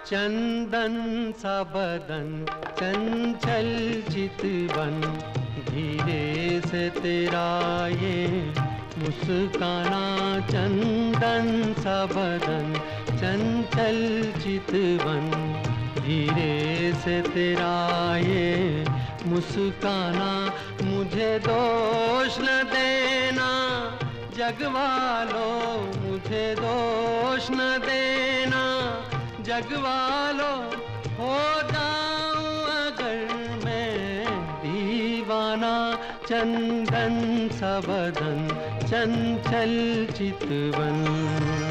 चंदन सा बदन चंचल चितवन, धीरे से तेरा ये मुस्काना। चंदन सा बदन चंचल चितवन, धीरे से तेरा ये मुस्काना। मुझे दोष न देना जग वालों, मुझे दोष न देना जग वालों, हो जाऊं अगर मैं दीवाना। चंदन सा बदन चंचल चितवन।